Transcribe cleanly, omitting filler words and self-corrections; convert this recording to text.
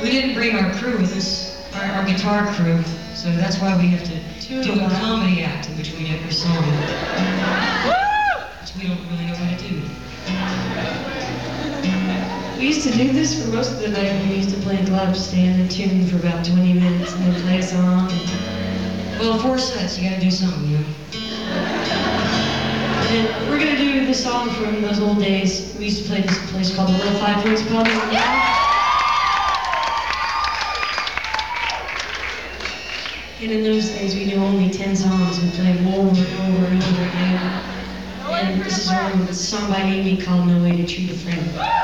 We didn't bring our crew with us, our guitar crew, so that's why we have to do a comedy act in between every song, which we don't really know how to do. We used to do this for most of the night. We used to play clubs, stay in a tune for about 20 minutes, and then play a song. Well, 4 sets, you gotta do something, you know. And we're gonna do this song from those old days. We used to play this place called the Little Five Points Pub. And in those days, we knew only 10 songs. We played them over and over and over again. And this is one song by Amy called No Way to Treat a Friend.